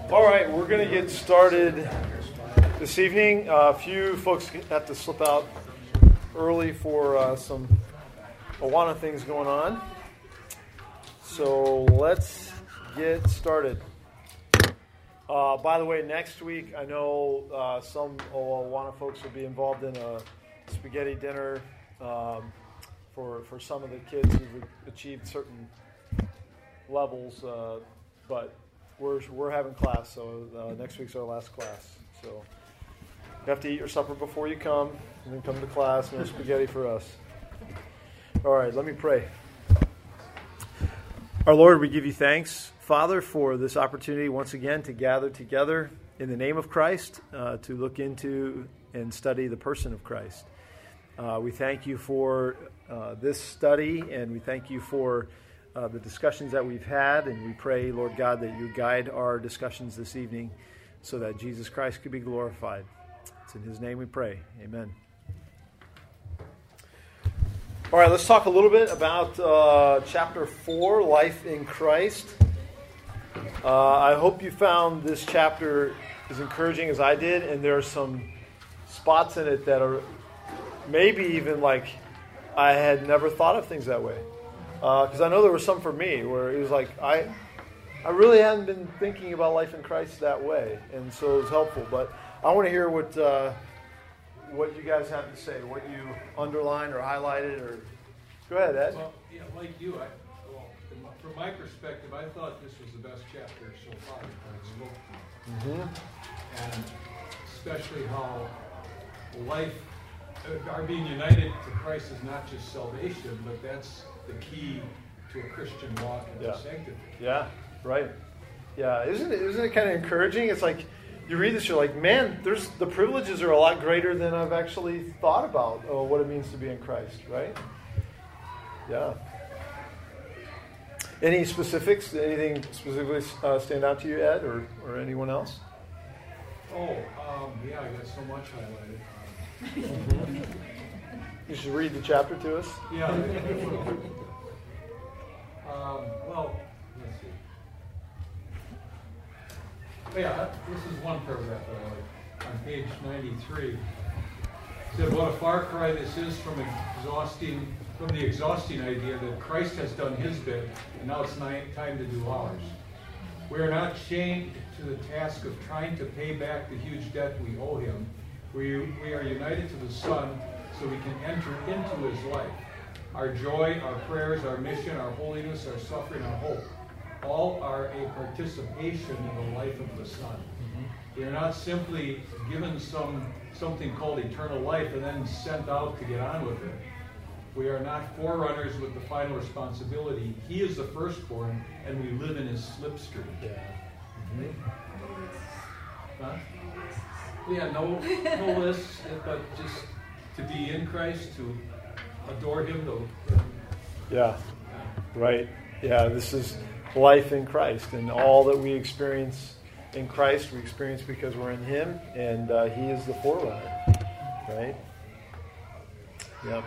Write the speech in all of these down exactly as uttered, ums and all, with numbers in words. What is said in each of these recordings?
All right, we're going to get started this evening. Uh, a few folks have to slip out early for uh, some Awana things going on. So let's get started. Uh, by the way, next week, I know uh, some Awana folks will be involved in a spaghetti dinner um, for for some of the kids who've achieved certain levels, uh, but we're we're having class, so uh, next week's our last class. So you have to eat your supper before you come, and then come to class. No spaghetti for us. All right, let me pray. Our Lord, we give you thanks, Father, for this opportunity once again to gather together in the name of Christ, uh, to look into and study the person of Christ. Uh, we thank you for uh, this study, and we thank you for uh, the discussions that we've had, and we pray, Lord God, that you guide our discussions this evening so that Jesus Christ could be glorified. It's in his name we pray. Amen. All right, let's talk a little bit about uh, chapter four, Life in Christ. Uh, I hope you found this chapter as encouraging as I did, and there are some spots in it that are maybe even like I had never thought of things that way. Because uh, I know there were some for me where it was like, I I really hadn't been thinking about life in Christ that way, and so it was helpful. But I want to hear what uh, what you guys have to say, what you underlined or highlighted, or go ahead, Ed. Well, yeah, like you, I, well, from my perspective, I thought this was the best chapter so far that I spoke to. Mm-hmm. And especially how life, our being united to Christ is not just salvation, but that's the key to a Christian walk and yeah. to sanctity. Yeah, right. Yeah, isn't it, isn't it kind of encouraging? It's like, you read this, you're like, man, there's the privileges are a lot greater than I've actually thought about oh, what it means to be in Christ, right? Yeah. Any specifics? Anything specifically uh, stand out to you, Ed, or, or anyone else? Oh, um, yeah, I got so much highlighted. Mm-hmm. You should read the chapter to us. Yeah. um, well, let's see. Oh, yeah, this is one paragraph that I like. On page ninety-three, it said, "What a far cry this is from exhausting, from the exhausting idea that Christ has done his bit, and now it's time to do ours. We are not chained to the task of trying to pay back the huge debt we owe him. We we are united to the Son, so we can enter into his life. Our joy, our prayers, our mission, our holiness, our suffering, our hope, all are a participation in the life of the Son. Mm-hmm. We are not simply given some something called eternal life and then sent out to get on with it. We are not forerunners with the final responsibility. He is the firstborn, and we live in his slipstream." Yeah. Mm-hmm. Huh? Yeah, no, no list, but just to be in Christ, to adore him. To, yeah, right. Yeah, this is life in Christ, and all that we experience in Christ, we experience because we're in him, and uh, he is the forerunner, right? Yep.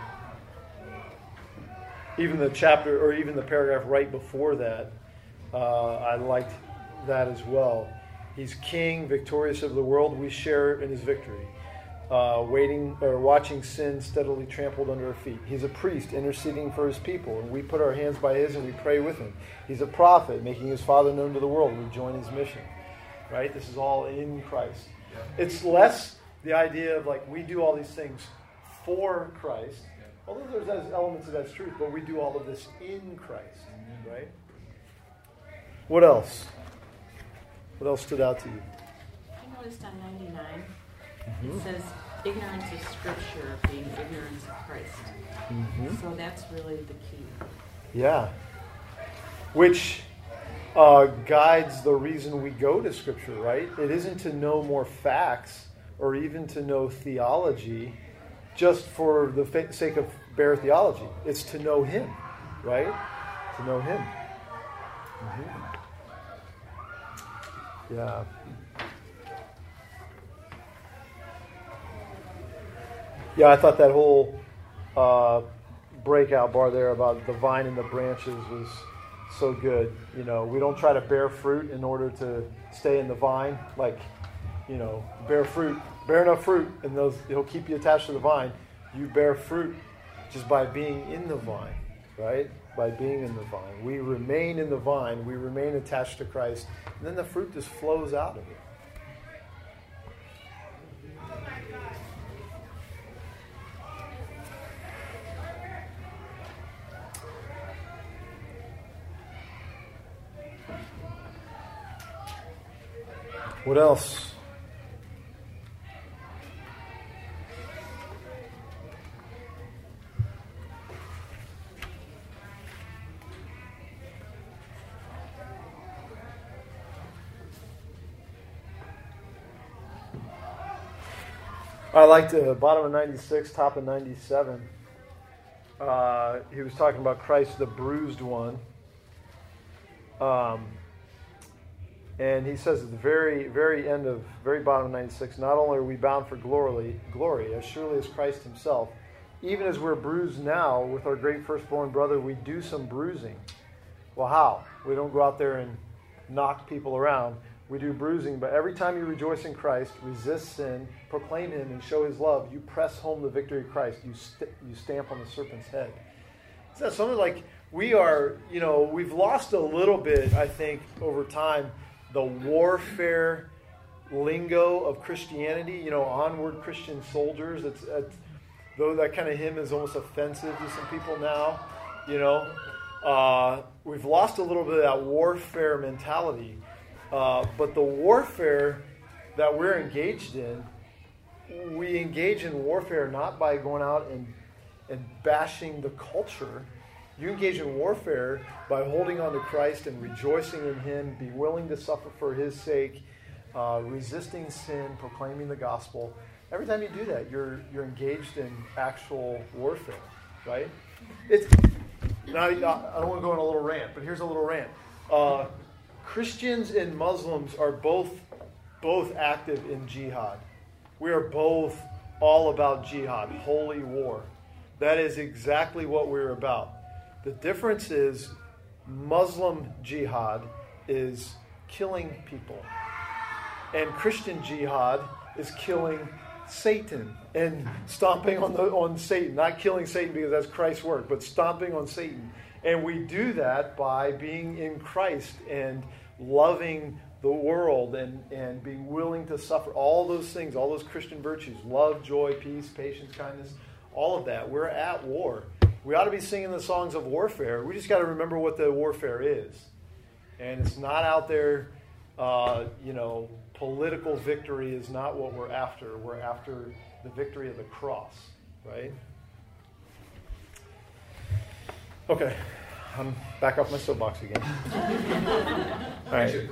Even the chapter, or even the paragraph right before that, uh, I liked that as well. He's king, victorious over the world. We share in his victory. Uh, waiting or watching sin steadily trampled under our feet. He's a priest interceding for his people, and we put our hands by his and we pray with him. He's a prophet making his Father known to the world. We join his mission. Right? This is all in Christ. It's less the idea of like we do all these things for Christ, although there's those elements of that's truth, but we do all of this in Christ. Right? What else? What else stood out to you? I noticed on ninety-nine, Mm-hmm. it says ignorance of Scripture being ignorance of Christ. Mm-hmm. So that's really the key. Yeah. Which uh, guides the reason we go to Scripture, right? It isn't to know more facts or even to know theology just for the fa- sake of bare theology. It's to know him, right? To know him. Mm-hmm. Yeah. Yeah, I thought that whole uh, breakout bar there about the vine and the branches was so good. You know, we don't try to bear fruit in order to stay in the vine. Like, you know, bear fruit, bear enough fruit, and those it'll keep you attached to the vine. You bear fruit just by being in the vine, right? By being in the vine. We remain in the vine. We remain attached to Christ. And then the fruit just flows out of it. What else? I liked the bottom of ninety-six, top of ninety-seven. Uh, he was talking about Christ, the bruised one. Um, and he says at the very, very end of, very bottom of ninety-six, not only are we bound for glory, glory, as surely as Christ himself, even as we're bruised now with our great firstborn brother, we do some bruising. Well, how? We don't go out there and knock people around. We do bruising, but every time you rejoice in Christ, resist sin, proclaim him, and show his love, you press home the victory of Christ. You st- you stamp on the serpent's head. So that's something like we are, you know, we've lost a little bit, I think, over time, the warfare lingo of Christianity, you know, onward Christian soldiers. It's, it's though that kind of hymn is almost offensive to some people now, you know. Uh, we've lost a little bit of that warfare mentality. Uh, but the warfare that we're engaged in, we engage in warfare not by going out and, and bashing the culture. You engage in warfare by holding on to Christ and rejoicing in him, be willing to suffer for his sake, uh, resisting sin, proclaiming the gospel. Every time you do that, you're you're engaged in actual warfare, right? It's now, I don't want to go on a little rant, but here's a little rant. Uh, Christians and Muslims are both both active in jihad. We are both all about jihad, holy war. That is exactly what we're about. The difference is Muslim jihad is killing people. And Christian jihad is killing Satan and stomping on the on Satan. Not killing Satan because that's Christ's work, but stomping on Satan. And we do that by being in Christ and loving the world and, and being willing to suffer. All those things, all those Christian virtues, love, joy, peace, patience, kindness, all of that. We're at war. We ought to be singing the songs of warfare. We just got to remember what the warfare is. And it's not out there, uh, you know, political victory is not what we're after. We're after the victory of the cross, right? Okay, I'm back off my soapbox again. All right.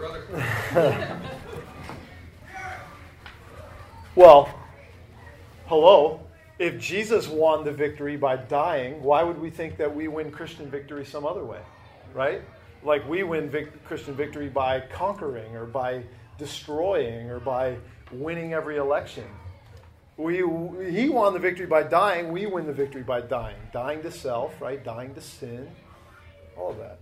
Well, hello. If Jesus won the victory by dying, why would we think that we win Christian victory some other way, right? Like we win vic- Christian victory by conquering or by destroying or by winning every election. We, he won the victory by dying. We win the victory by dying. Dying to self, right? Dying to sin. All of that.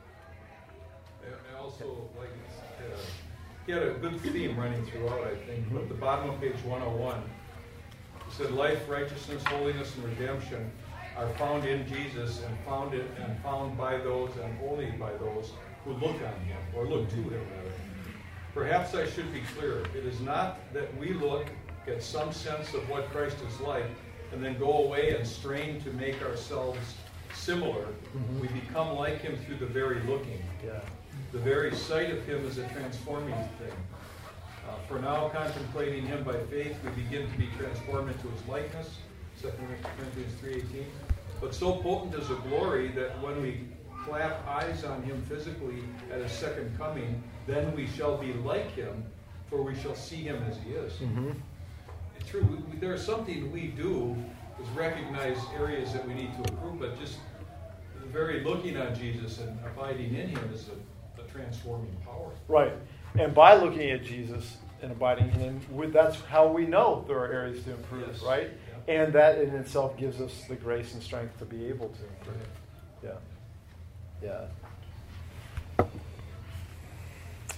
I also like uh, he had a good theme running throughout, I think. Mm-hmm. But the bottom of page one oh one, it said, "Life, righteousness, holiness, and redemption are found in Jesus, and found it and found by those, and only by those who look on him, or look to him, rather. Perhaps I should be clear. It is not that we look, get some sense of what Christ is like, and then go away and strain to make ourselves similar. Mm-hmm. We become like him through the very looking. Yeah. The very sight of him is a transforming thing. Uh, for now, contemplating him by faith, we begin to be transformed into his likeness, Second Corinthians three eighteen. But so potent is the glory that when we clap eyes on him physically at his second coming, then we shall be like him, for we shall see him as he is." Mm-hmm. It's true. We, we, there's something we do is recognize areas that we need to improve, but just the very looking on Jesus and abiding in him is a, a transforming power. Right. And by looking at Jesus and abiding in him, we, that's how we know there are areas to improve, yes. Right? Yeah. And that in itself gives us the grace and strength to be able to improve. Yeah. Yeah.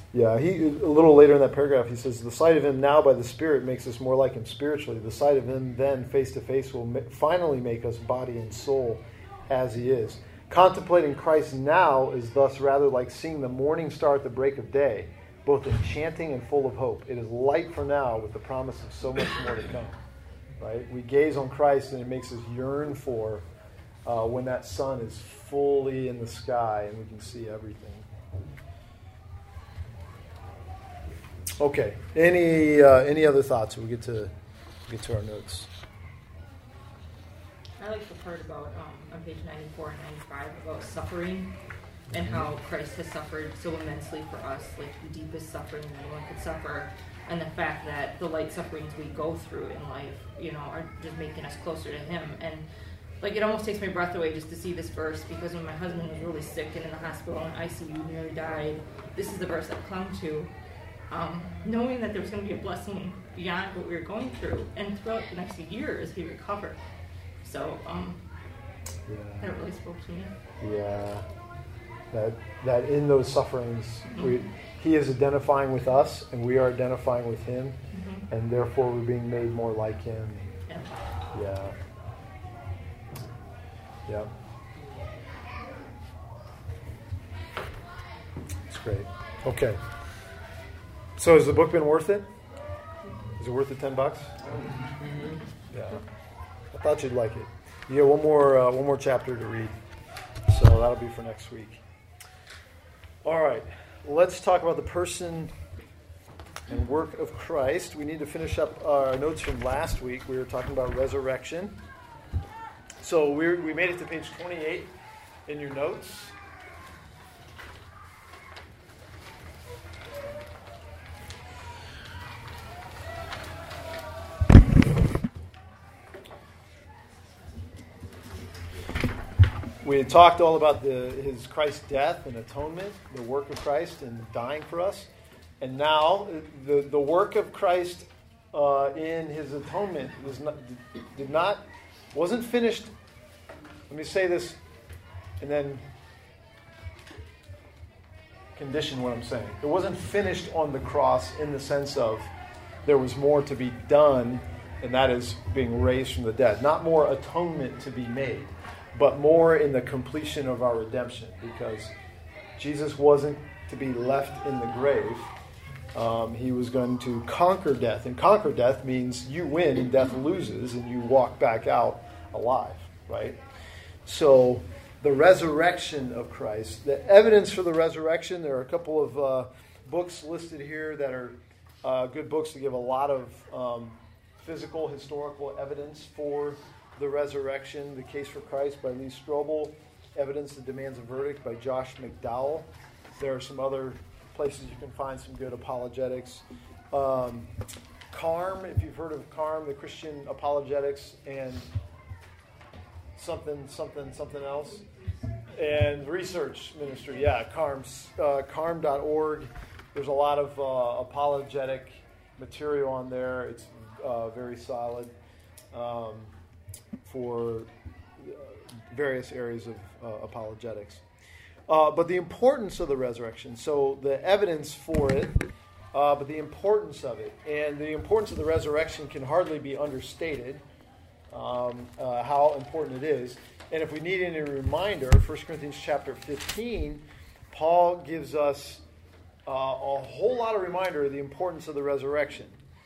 Yeah, he a little later in that paragraph, he says, the sight of him now by the Spirit makes us more like him spiritually. The sight of him then face to face will ma- finally make us body and soul as he is. Contemplating Christ now is thus rather like seeing the morning star at the break of day, both enchanting and full of hope. It is light for now with the promise of so much more to come. Right? We gaze on Christ and it makes us yearn for uh, when that sun is fully in the sky and we can see everything. Okay. Any uh, any other thoughts? We get to get to our notes. I like the part about um, on page ninety-four and ninety-five about suffering and how Christ has suffered so immensely for us, like the deepest suffering that anyone could suffer, and the fact that the light sufferings we go through in life, you know, are just making us closer to Him. And like it almost takes my breath away just to see this verse, because when my husband was really sick and in the hospital and I C U, nearly died, this is the verse I clung to. Um, knowing that there was going to be a blessing beyond what we were going through, and throughout the next years he recovered. So um, Yeah. that really spoke to me. Yeah. That that in those sufferings, Mm-hmm. we, He is identifying with us, and we are identifying with Him, Mm-hmm. and therefore we're being made more like Him. Yeah. Yeah. Yeah. It's great. Okay. So has the book been worth it? Is it worth the ten bucks? Yeah. I thought you'd like it. You get one more uh, one more chapter to read. So that'll be for next week. All right. Let's talk about the person and work of Christ. We need to finish up our notes from last week. We were talking about resurrection. So we we made it to page twenty-eight in your notes. We had talked all about the, his Christ's death and atonement, the work of Christ and dying for us. And now the, the work of Christ uh, in his atonement was not, did not, wasn't finished. Let me say this and then condition what I'm saying. It wasn't finished on the cross in the sense of there was more to be done, and that is being raised from the dead. Not more atonement to be made, but more in the completion of our redemption, because Jesus wasn't to be left in the grave. Um, he was going to conquer death. And conquer death means you win and death loses, and you walk back out alive, right? So the resurrection of Christ, the evidence for the resurrection, there are a couple of uh, books listed here that are uh, good books to give a lot of um, physical, historical evidence for the Resurrection, The Case for Christ by Lee Strobel, Evidence That Demands a Verdict by Josh McDowell. There are some other places you can find some good apologetics. Um, Carm, if you've heard of Carm, the Christian Apologetics, and something, something, something else. And Research Ministry, yeah, Carm's, uh, carm dot org. There's a lot of uh, apologetic material on there. It's uh, very solid. Um, for various areas of uh, apologetics. Uh, but the importance of the resurrection, so the evidence for it, uh, but the importance of it, and the importance of the resurrection can hardly be understated, um, uh, how important it is. And if we need any reminder, First Corinthians chapter fifteen, Paul gives us uh, a whole lot of reminder of the importance of the resurrection.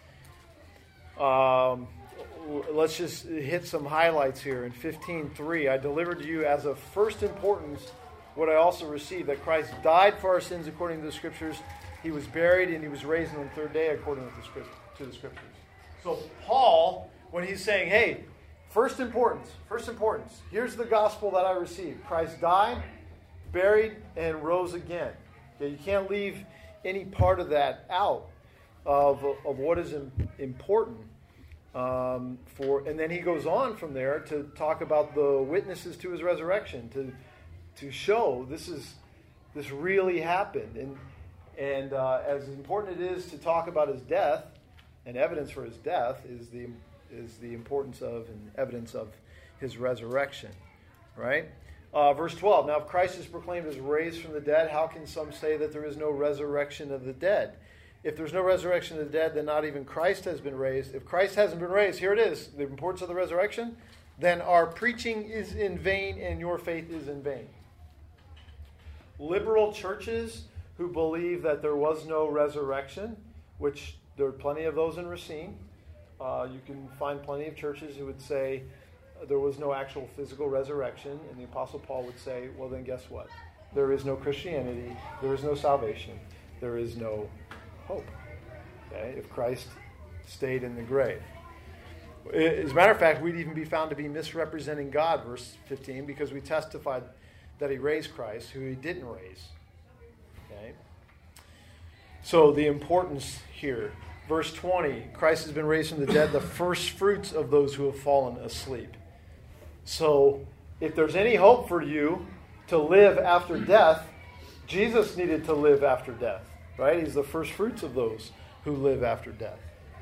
Um... Let's just hit some highlights here. In fifteen three, I delivered to you as of first importance what I also received, that Christ died for our sins according to the Scriptures. He was buried and he was raised on the third day according to the Scriptures. So Paul, when he's saying, hey, first importance, first importance, here's the gospel that I received. Christ died, buried, and rose again. Okay, you can't leave any part of that out of, of what is important. Um, for and then he goes on from there to talk about the witnesses to his resurrection, to to show this is this really happened, and and uh, as important it is to talk about his death, and evidence for his death is the is the importance of and evidence of his resurrection, right? Uh, verse twelve, now if Christ is proclaimed as raised from the dead, how can some say that there is no resurrection of the dead? If there's no resurrection of the dead, then not even Christ has been raised. If Christ hasn't been raised, here it is, the importance of the resurrection, then our preaching is in vain and your faith is in vain. Liberal churches who believe that there was no resurrection, which there are plenty of those in Racine. Uh, you can find plenty of churches who would say there was no actual physical resurrection, and the Apostle Paul would say, well then guess what? There is no Christianity, there is no salvation, there is no hope. Okay? If Christ stayed in the grave. As a matter of fact, we'd even be found to be misrepresenting God, verse fifteen, because we testified that he raised Christ, who he didn't raise. Okay? So the importance here. Verse twenty, Christ has been raised from the dead, the first fruits of those who have fallen asleep. So if there's any hope for you to live after death, Jesus needed to live after death. Right? He's the first fruits of those who live after death.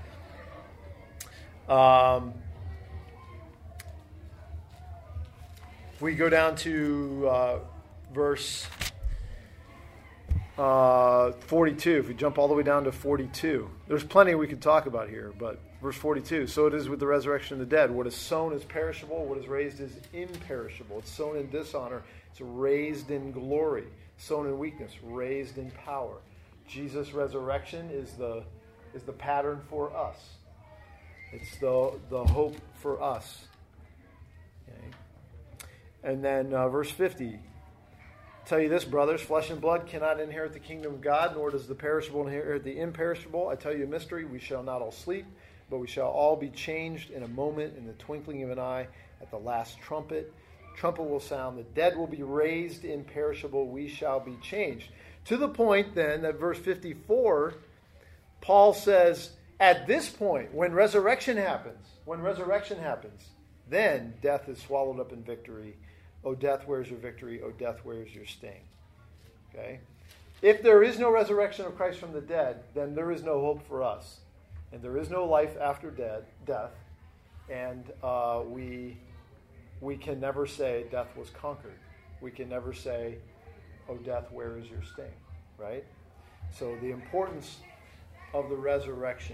Um, if we go down to uh, verse uh, forty-two, if we jump all the way down to forty-two, there's plenty we could talk about here, but verse forty-two, so it is with the resurrection of the dead. What is sown is perishable, what is raised is imperishable. It's sown in dishonor, it's raised in glory. Sown in weakness, raised in power. Jesus' resurrection is the is the pattern for us. It's the the hope for us. Okay. And then uh, verse fifty. Tell you this, brothers, flesh and blood cannot inherit the kingdom of God, nor does the perishable inherit the imperishable. I tell you a mystery, we shall not all sleep, but we shall all be changed in a moment, in the twinkling of an eye, at the last trumpet. Trumpet will sound, the dead will be raised imperishable, we shall be changed. To the point then that verse fifty-four, Paul says, at this point, when resurrection happens, when resurrection happens, then death is swallowed up in victory. O death, where's your victory? O death, where's your sting? Okay? If there is no resurrection of Christ from the dead, then there is no hope for us. And there is no life after dead, death. And uh, we, we can never say death was conquered. We can never say, O death, where is your sting? Right? So the importance of the resurrection.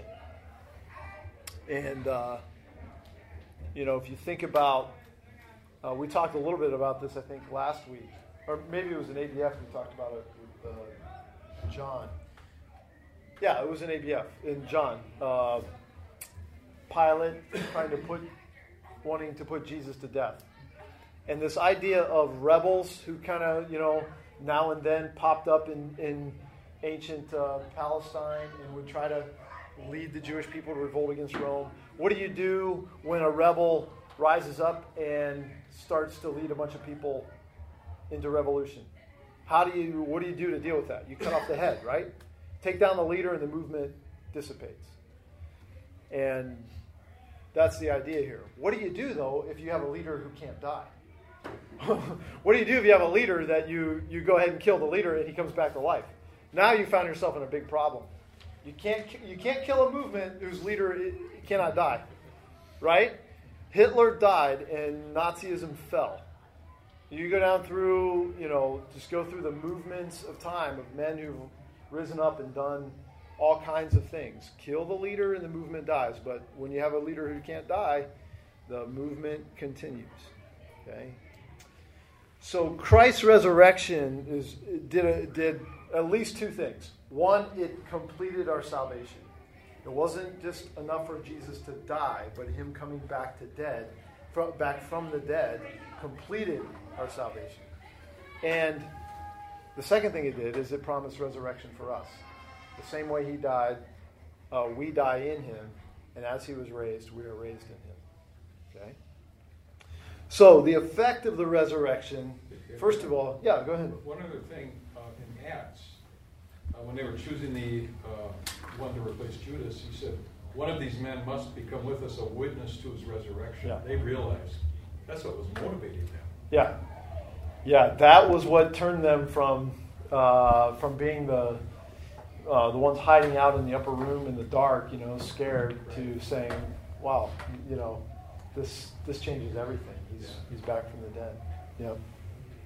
And, uh, you know, if you think about, uh, we talked a little bit about this, I think, last week. Or maybe it was in A B F we talked about it with uh, John. Yeah, it was in A B F, in John. Uh, Pilate trying to put, wanting to put Jesus to death. And this idea of rebels who kind of, you know, now and then popped up in, in ancient uh, Palestine and would try to lead the Jewish people to revolt against Rome. What do you do when a rebel rises up and starts to lead a bunch of people into revolution? How do you, what do you do to deal with that? You cut off the head, right? Take down the leader and the movement dissipates. And that's the idea here. What do you do, though, if you have a leader who can't die? What do you do if you have a leader that you, you go ahead and kill the leader and he comes back to life? Now you found yourself in a big problem. You can't you can't kill a movement whose leader cannot die, right? Hitler died and Nazism fell. You go down through, you know, just go through the movements of time of men who've risen up and done all kinds of things. Kill the leader and the movement dies. But when you have a leader who can't die, the movement continues. Okay? So Christ's resurrection is did a, did at least two things. One, it completed our salvation. It wasn't just enough for Jesus to die, but him coming back to dead, from, back from the dead, completed our salvation. And the second thing it did is it promised resurrection for us. The same way he died, uh, we die in him, and as he was raised, we are raised in him. Okay? So the effect of the resurrection, first of all, yeah, go ahead. One other thing, uh, in Acts, uh, when they were choosing the uh, one to replace Judas, he said, one of these men must become with us a witness to his resurrection. Yeah. They realized that's what was motivating them. Yeah. Yeah, that was what turned them from uh, from being the uh, the ones hiding out in the upper room in the dark, you know, scared, to saying, wow, you know, this this changes everything. He's Yeah. he's back from the dead. Yeah.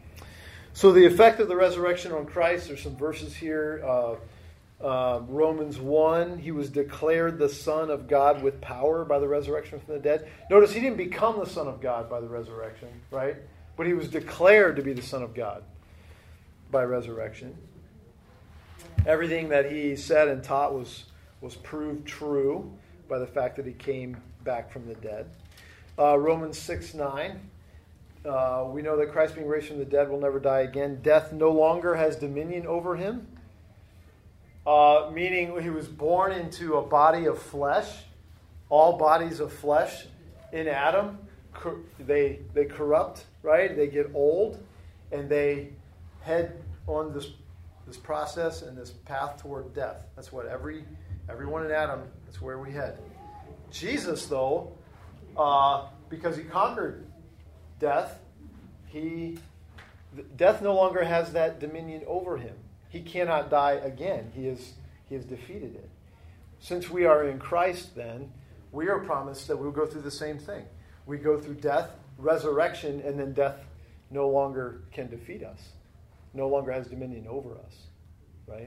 So the effect of the resurrection on Christ, there's some verses here. Uh, uh, Romans one, he was declared the Son of God with power by the resurrection from the dead. Notice he didn't become the Son of God by the resurrection, right? But he was declared to be the Son of God by resurrection. Everything that he said and taught was, was proved true by the fact that he came back from the dead. Uh, Romans six nine, uh, we know that Christ being raised from the dead will never die again. Death no longer has dominion over him. Uh, meaning he was born into a body of flesh. All bodies of flesh in Adam, they they corrupt, right? They get old, and they head on this this process and this path toward death. That's what every everyone in Adam, that's where we head. Jesus, though, uh, because he conquered death, he death no longer has that dominion over him. He cannot die again. He is he has defeated it. Since we are in Christ, then, we are promised that we'll go through the same thing. We go through death, resurrection, and then death no longer can defeat us. No longer has dominion over us. Right?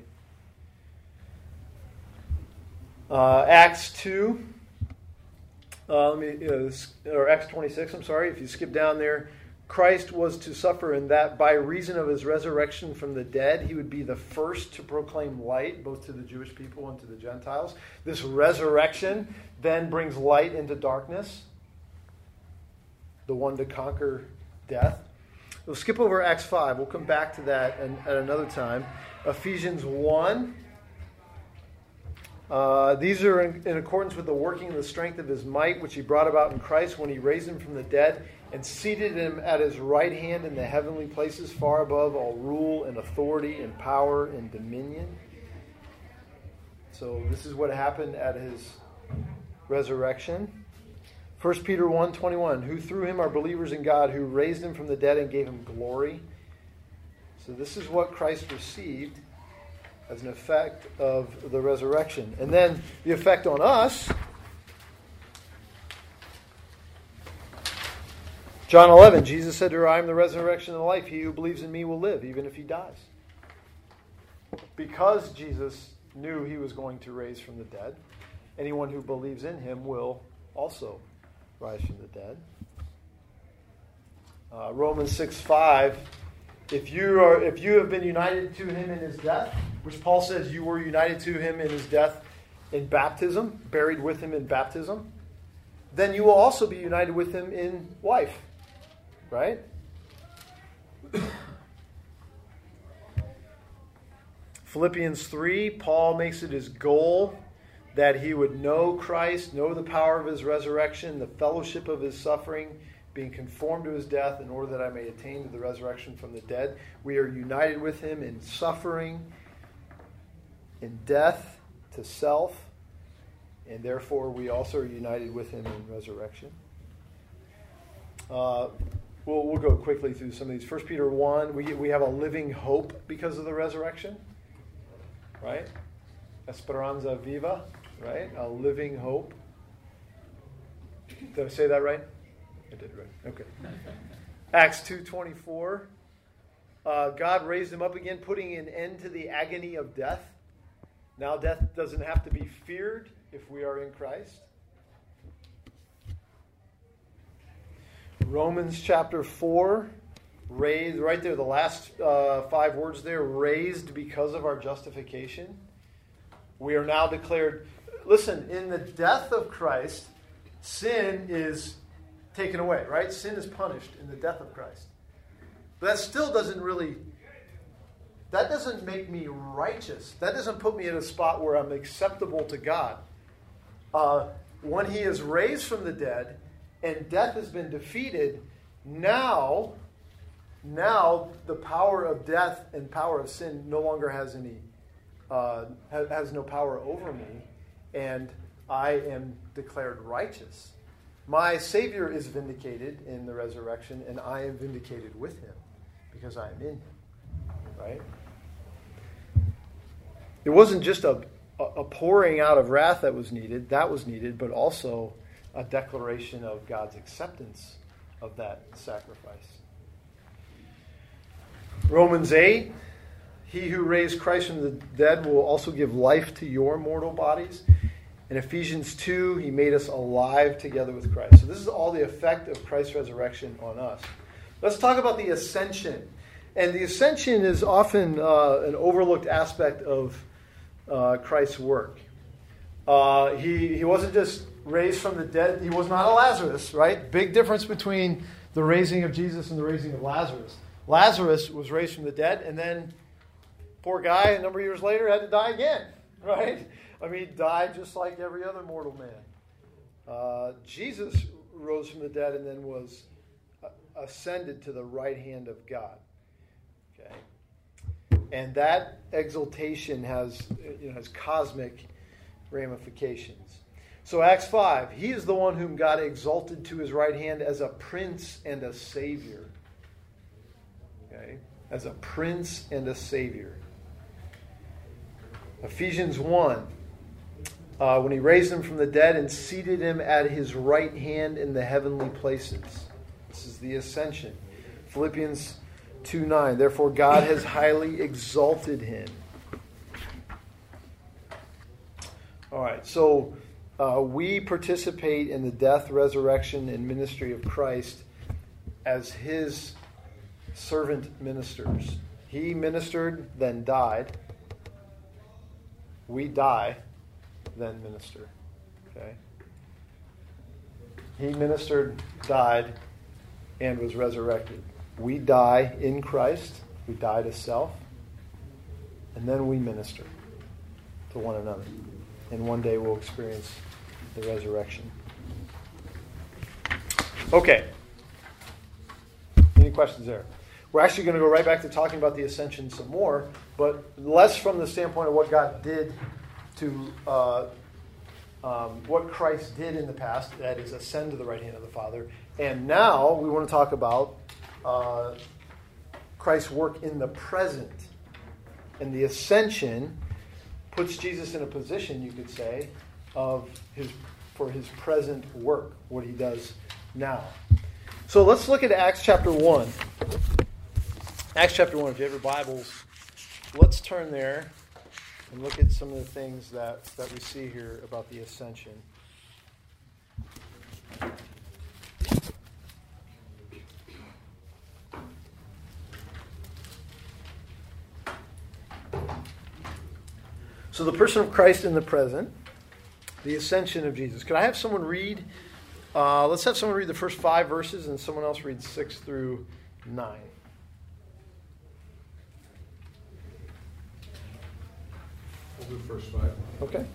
Uh, Acts two, uh, let me, uh, or Acts twenty-six, I'm sorry, if you skip down there, Christ was to suffer in that by reason of his resurrection from the dead, he would be the first to proclaim light, both to the Jewish people and to the Gentiles. This resurrection then brings light into darkness, the one to conquer death. We'll skip over Acts five. We'll come back to that at another time. Ephesians one. Uh, these are in, in accordance with the working of the strength of his might, which he brought about in Christ when he raised him from the dead and seated him at his right hand in the heavenly places, far above all rule and authority and power and dominion. So this is what happened at his resurrection. First Peter one twenty-one, who through him are believers in God, who raised him from the dead and gave him glory. So this is what Christ received as an effect of the resurrection. And then the effect on us, John eleven, Jesus said to her, I am the resurrection and the life. He who believes in me will live, even if he dies. Because Jesus knew he was going to raise from the dead, anyone who believes in him will also rise from the dead. Uh, Romans six five, if you are, if you have been united to him in his death, which Paul says you were united to him in his death in baptism, buried with him in baptism, then you will also be united with him in life. Right? Philippians three, Paul makes it his goal that he would know Christ, know the power of his resurrection, the fellowship of his suffering, being conformed to his death, in order that I may attain to the resurrection from the dead. We are united with him in suffering, in death to self, and therefore we also are united with him in resurrection. Uh, we'll, we'll go quickly through some of these. First Peter one, we, we have a living hope because of the resurrection, right? Esperanza viva, right? A living hope. Did I say that right? I did, right. Okay. Acts two twenty-four. Uh, God raised him up again, putting an end to the agony of death. Now death doesn't have to be feared if we are in Christ. Romans chapter four. Raised, right there, the last uh, five words there, raised because of our justification. We are now declared, listen, in the death of Christ, sin is taken away, right? Sin is punished in the death of Christ. But that still doesn't really, that doesn't make me righteous. That doesn't put me in a spot where I'm acceptable to God. Uh, when he is raised from the dead and death has been defeated, now, now the power of death and power of sin no longer has any, uh, has no power over me, and I am declared righteous. My Savior is vindicated in the resurrection, and I am vindicated with him because I am in him. Right? It wasn't just a, a pouring out of wrath that was needed, that was needed, but also a declaration of God's acceptance of that sacrifice. Romans eight, he who raised Christ from the dead will also give life to your mortal bodies. In Ephesians two, he made us alive together with Christ. So this is all the effect of Christ's resurrection on us. Let's talk about the ascension. And the ascension is often uh, an overlooked aspect of uh, Christ's work. Uh, he, he wasn't just raised from the dead. He was not a Lazarus, right? Big difference between the raising of Jesus and the raising of Lazarus. Lazarus was raised from the dead, and then poor guy, a number of years later, had to die again, right? I mean, he died just like every other mortal man. Uh, Jesus rose from the dead and then was ascended to the right hand of God. Okay, and that exaltation has, you know, has cosmic ramifications. So Acts five, he is the one whom God exalted to his right hand as a prince and a savior. Okay, as a prince and a savior. Ephesians one, uh, when he raised him from the dead and seated him at his right hand in the heavenly places. This is the ascension. Philippians two nine, therefore God has highly exalted him. All right, so uh, we participate in the death, resurrection, and ministry of Christ as his servant ministers. He ministered, then died. We die, then minister. Okay? He ministered, died, and was resurrected. We die in Christ. We die to self. And then we minister to one another. And one day we'll experience the resurrection. Okay. Any questions there? We're actually going to go right back to talking about the ascension some more, but less from the standpoint of what God did to, uh, um, what Christ did in the past, that is, ascend to the right hand of the Father. And now we want to talk about uh, Christ's work in the present. And the ascension puts Jesus in a position, you could say, of his for his present work, what he does now. So let's look at Acts chapter one. Acts chapter one, if you have your Bibles, let's turn there and look at some of the things that, that we see here about the ascension. So the person of Christ in the present, the ascension of Jesus. Could I have someone read, uh, let's have someone read the first five verses and someone else read six through nine. We'll do first five. Okay.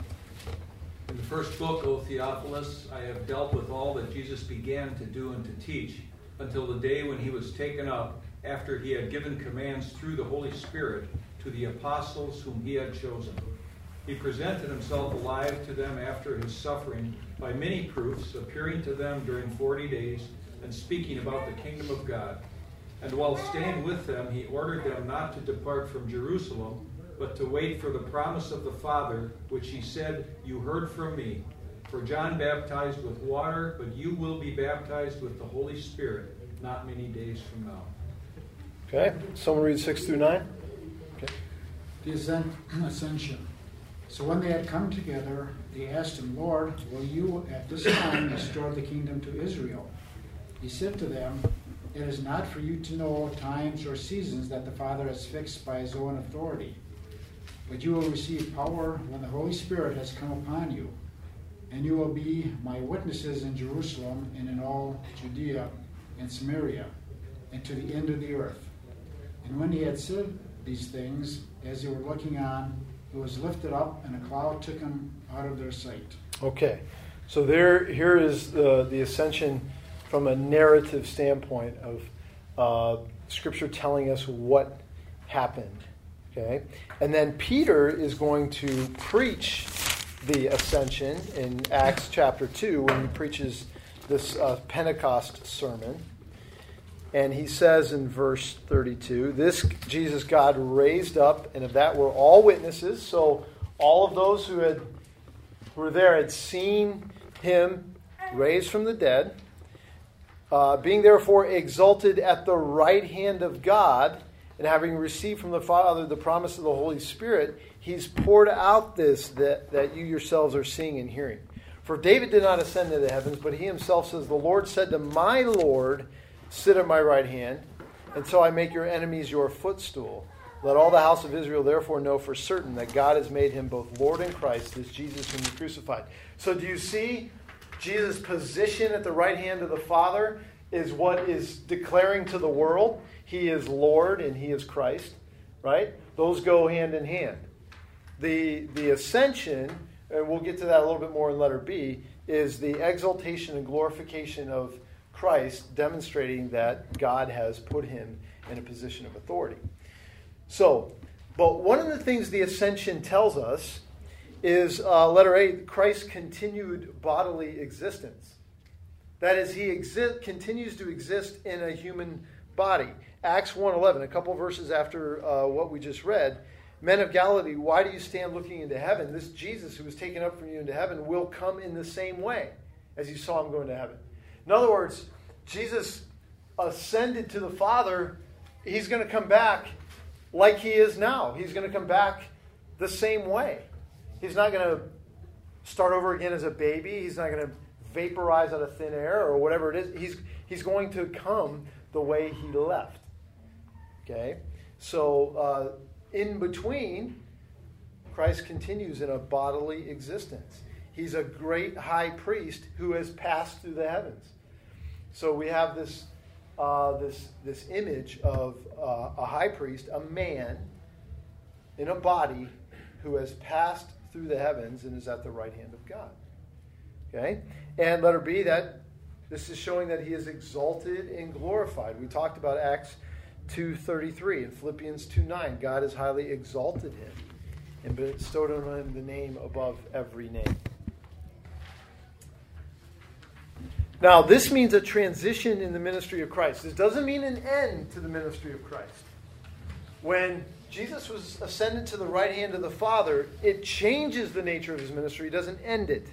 In the first book, O Theophilus, I have dealt with all that Jesus began to do and to teach until the day when he was taken up, after he had given commands through the Holy Spirit to the apostles whom he had chosen. He presented himself alive to them after his suffering by many proofs, appearing to them during forty days and speaking about the kingdom of God. And while staying with them, he ordered them not to depart from Jerusalem, but to wait for the promise of the Father, which he said, "You heard from me. For John baptized with water, but you will be baptized with the Holy Spirit not many days from now." Okay. Someone read six through nine. Okay. The ascension. So when they had come together, they asked him, "Lord, will you at this time restore the kingdom to Israel?" He said to them, "It is not for you to know times or seasons that the Father has fixed by his own authority. But you will receive power when the Holy Spirit has come upon you. And you will be my witnesses in Jerusalem and in all Judea and Samaria and to the end of the earth." And when he had said these things, as they were looking on, he was lifted up, and a cloud took him out of their sight. Okay. So there, here is the, the ascension from a narrative standpoint of uh, Scripture telling us what happened. Okay. And then Peter is going to preach the ascension in Acts chapter two when he preaches this uh, Pentecost sermon. And he says in verse thirty-two, "This Jesus God raised up, and of that were all witnesses." So all of those who had who were there had seen him raised from the dead. Uh, being therefore exalted at the right hand of God, And having received from the Father the promise of the Holy Spirit, he's poured out this that, that you yourselves are seeing and hearing. For David did not ascend to the heavens, but he himself says, the Lord said to my Lord, sit at my right hand, until I make your enemies your footstool. Let all the house of Israel therefore know for certain that God has made him both Lord and Christ, this Jesus whom you crucified. So do you see Jesus' position at the right hand of the Father is what is declaring to the world he is Lord and he is Christ, right? Those go hand in hand. The, the ascension, and we'll get to that a little bit more in letter B, is the exaltation and glorification of Christ, demonstrating that God has put him in a position of authority. So, but one of the things the ascension tells us is, uh, letter A, Christ's continued bodily existence. That is, he exi- continues to exist in a human body. Acts one eleven, a couple verses after uh, what we just read, men of Galilee, why do you stand looking into heaven? This Jesus who was taken up from you into heaven will come in the same way as you saw him go into heaven. In other words, Jesus ascended to the Father. He's going to come back like he is now. He's going to come back the same way. He's not going to start over again as a baby. He's not going to vaporize out of thin air or whatever it is. He's, he's going to come the way he left. Okay? So, uh, in between, Christ continues in a bodily existence. He's a great high priest who has passed through the heavens. So we have this uh, this this image of uh, a high priest, a man in a body who has passed through the heavens and is at the right hand of God. Okay? And letter B, that this is showing that he is exalted and glorified. We talked about Acts two thirty-three and Philippians two nine. God has highly exalted him and bestowed on him the name above every name. Now, this means a transition in the ministry of Christ. This doesn't mean an end to the ministry of Christ. When Jesus was ascended to the right hand of the Father, it changes the nature of his ministry. It doesn't end it.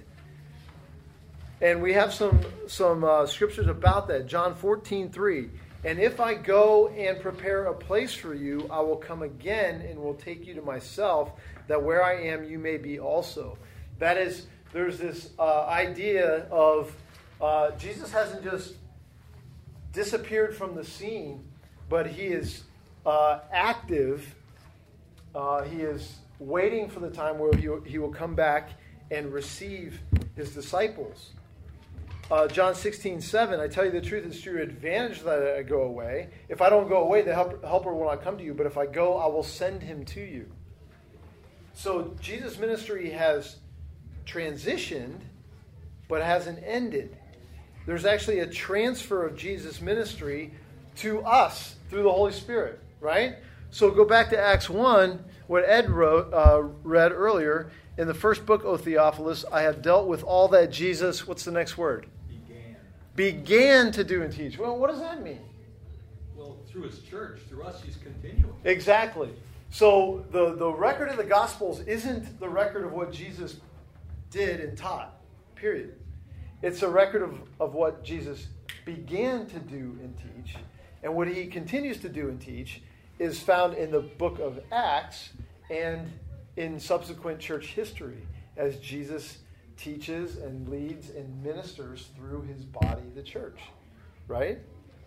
And we have some, some uh, scriptures about that. John fourteen three. And if I go and prepare a place for you, I will come again and will take you to myself, that where I am you may be also. That is, there's this uh, idea of uh, Jesus hasn't just disappeared from the scene, but he is uh, active. Uh, he is waiting for the time where he, he will come back and receive his disciples. Uh, John sixteen seven, I tell you the truth, it's to your advantage that I go away. If I don't go away, the help, helper will not come to you. But if I go, I will send him to you. So Jesus' ministry has transitioned, but hasn't ended. There's actually a transfer of Jesus' ministry to us through the Holy Spirit, right? So go back to Acts one, what Ed wrote, uh, read earlier. In the first book, O Theophilus, I have dealt with all that Jesus, what's the next word? Began. Began to do and teach. Well, what does that mean? Well, through his church, through us, he's continuing. Exactly. So the, the record of the Gospels isn't the record of what Jesus did and taught, period. It's a record of, of what Jesus began to do and teach. And what he continues to do and teach is found in the book of Acts and in subsequent church history as Jesus teaches and leads and ministers through his body, the church. Right?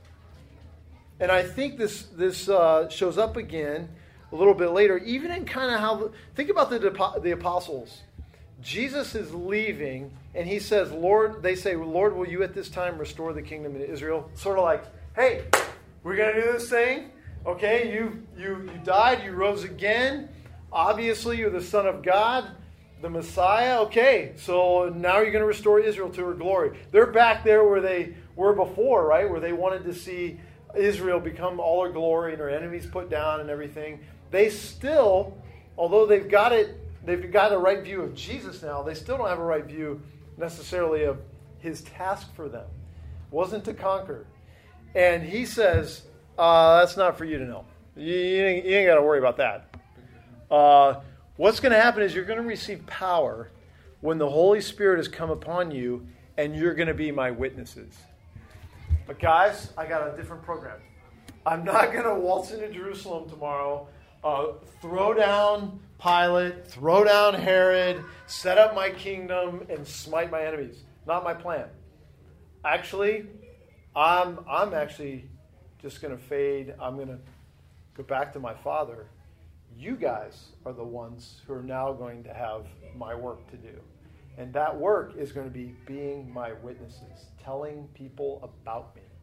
And I think this, this uh, shows up again a little bit later, even in kind of how... Think about the, the apostles. Jesus is leaving, and he says, Lord, they say, Lord, will you at this time restore the kingdom in Israel? Sort of like, hey, we're going to do this thing. Okay, you, you, you died, you rose again. Obviously, you're the Son of God, the Messiah. Okay, so now you're going to restore Israel to her glory. They're back there where they were before, right? Where they wanted to see Israel become all her glory and her enemies put down and everything. They still, although they've got it, they've got a right view of Jesus now, they still don't have a right view necessarily of his task for them. It wasn't to conquer. And he says, uh, that's not for you to know. You, you ain't, you ain't got to worry about that. Uh, what's going to happen is you're going to receive power when the Holy Spirit has come upon you, and you're going to be my witnesses. But guys, I got a different program. I'm not going to waltz into Jerusalem tomorrow, uh, throw down Pilate, throw down Herod, set up my kingdom, and smite my enemies. Not my plan. Actually, I'm I'm actually just going to fade. I'm going to go back to my Father. You guys are the ones who are now going to have my work to do. And that work is going to be being my witnesses, telling people about me.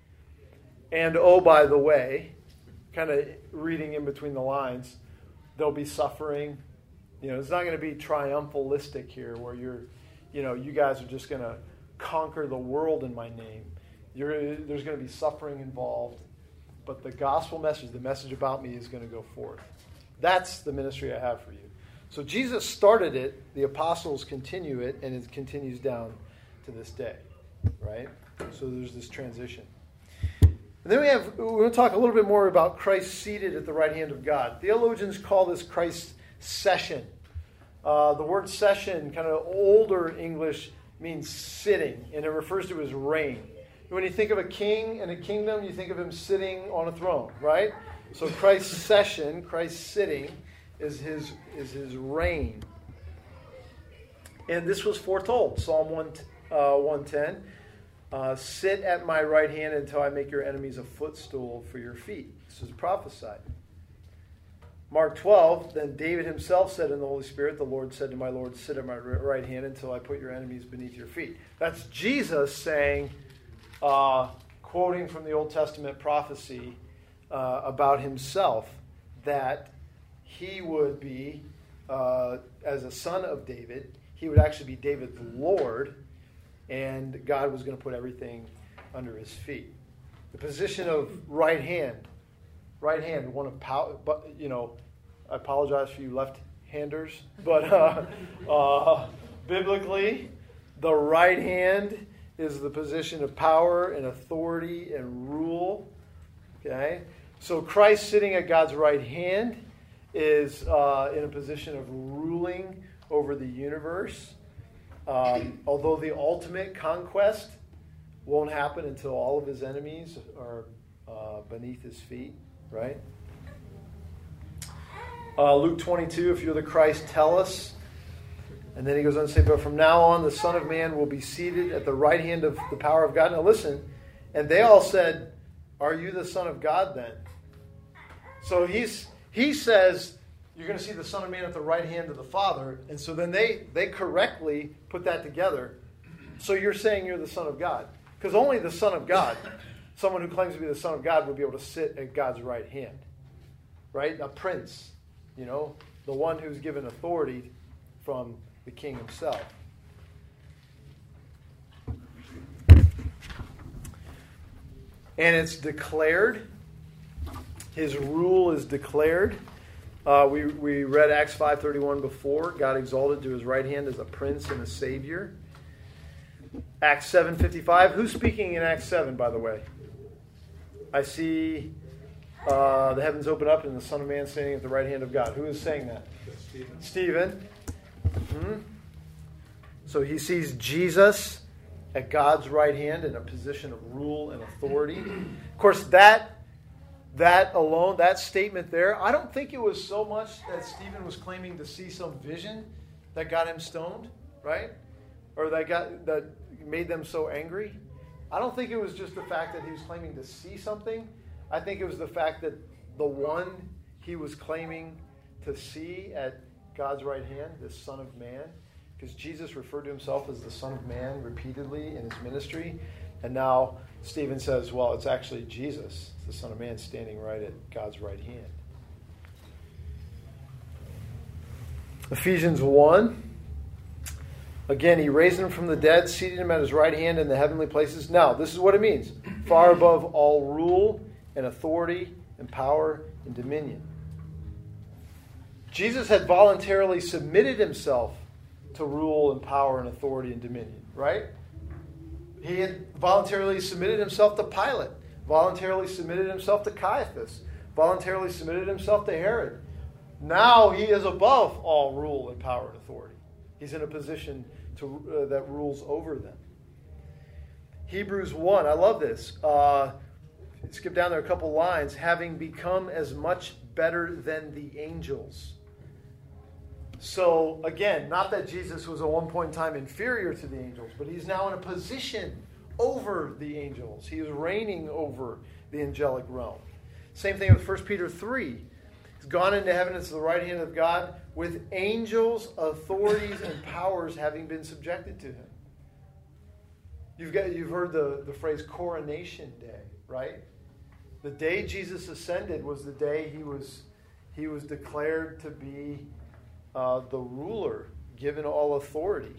And oh, by the way, kind of reading in between the lines, there'll be suffering. You know, it's not going to be triumphalistic here where you're, you know, you guys are just going to conquer the world in my name. You're, there's going to be suffering involved. But the gospel message, the message about me is going to go forth. That's the ministry I have for you. So Jesus started it, the apostles continue it, and it continues down to this day, right? So there's this transition. And then we have, we're going to talk a little bit more about Christ seated at the right hand of God. Theologians call this Christ's session. Uh, the word session, kind of older English, means sitting, and it refers to his reign. When you think of a king and a kingdom, you think of him sitting on a throne, right? So Christ's session, Christ's sitting, is his is his reign. And this was foretold. Psalm one, uh, one ten. Uh, Sit at my right hand until I make your enemies a footstool for your feet. This is prophesied. Mark twelve, then David himself said in the Holy Spirit, the Lord said to my Lord, sit at my right hand until I put your enemies beneath your feet. That's Jesus saying, uh, quoting from the Old Testament prophecy uh, about himself, that he would be, uh, as a son of David, he would actually be David's Lord, and God was going to put everything under his feet. The position of right hand, right hand, one of power, but, you know, I apologize for you left-handers, but uh, uh, biblically, the right hand is the position of power and authority and rule. Okay? So Christ sitting at God's right hand is uh, in a position of ruling over the universe. Um, although the ultimate conquest won't happen until all of his enemies are uh, beneath his feet, right? Uh, Luke twenty-two, if you're the Christ, tell us. And then he goes on to say, but from now on, the Son of Man will be seated at the right hand of the power of God. Now listen, and they all said, are you the Son of God then? So he's he says, you're going to see the Son of Man at the right hand of the Father. And so then they, they correctly put that together. So you're saying you're the Son of God. Because only the Son of God, someone who claims to be the Son of God, would be able to sit at God's right hand. Right? A prince, you know, the one who's given authority from the king himself. And it's declared. His rule is declared. Uh, we, we read Acts five thirty-one before. God exalted to his right hand as a prince and a savior. Acts seven fifty-five. Who's speaking in Acts seven, by the way? I see uh, the heavens open up and the Son of Man standing at the right hand of God. Who is saying that? Stephen. Stephen. Mm-hmm. So he sees Jesus at God's right hand in a position of rule and authority. Of course, that that alone, that statement there, I don't think it was so much that Stephen was claiming to see some vision that got him stoned, right? Or that got that made them so angry. I don't think it was just the fact that he was claiming to see something. I think it was the fact that the one he was claiming to see at God's right hand, this Son of Man, because Jesus referred to himself as the Son of Man repeatedly in his ministry. And now Stephen says, well, it's actually Jesus, the Son of Man, standing right at God's right hand. Ephesians one. Again, he raised him from the dead, seated him at his right hand in the heavenly places. Now, this is what it means. Far above all rule and authority and power and dominion. Jesus had voluntarily submitted himself to rule and power and authority and dominion, right? He had voluntarily submitted himself to Pilate, voluntarily submitted himself to Caiaphas, voluntarily submitted himself to Herod. Now he is above all rule and power and authority. He's in a position to, uh, that rules over them. Hebrews one, I love this. Uh, skip down there a couple lines, having become as much better than the angels. So, again, not that Jesus was at one point in time inferior to the angels, but he's now in a position over the angels. He is reigning over the angelic realm. Same thing with First Peter three. He's gone into heaven and to the right hand of God, with angels, authorities, and powers having been subjected to him. You've got you've heard the, the phrase coronation day, right? The day Jesus ascended was the day he was he was declared to be uh, the ruler, given all authority.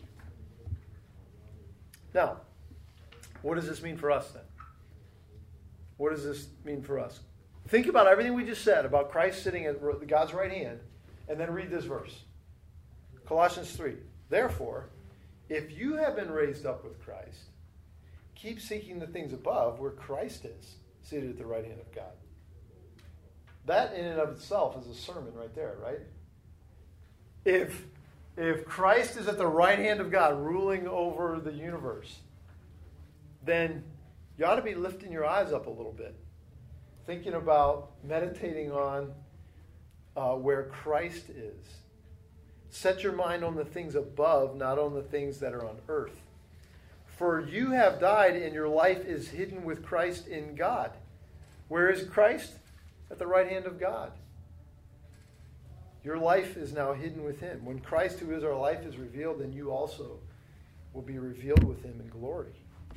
Now, what does this mean for us then? What does this mean for us? Think about everything we just said about Christ sitting at God's right hand, and then read this verse. Colossians three. Therefore, if you have been raised up with Christ, keep seeking the things above where Christ is, seated at the right hand of God. That in and of itself is a sermon right there, right? If, if Christ is at the right hand of God, ruling over the universe, then you ought to be lifting your eyes up a little bit, thinking about, meditating on uh, where Christ is. Set your mind on the things above, not on the things that are on earth. For you have died, and your life is hidden with Christ in God. Where is Christ? At the right hand of God. Your life is now hidden with him. When Christ, who is our life, is revealed, then you also will be revealed with him in glory.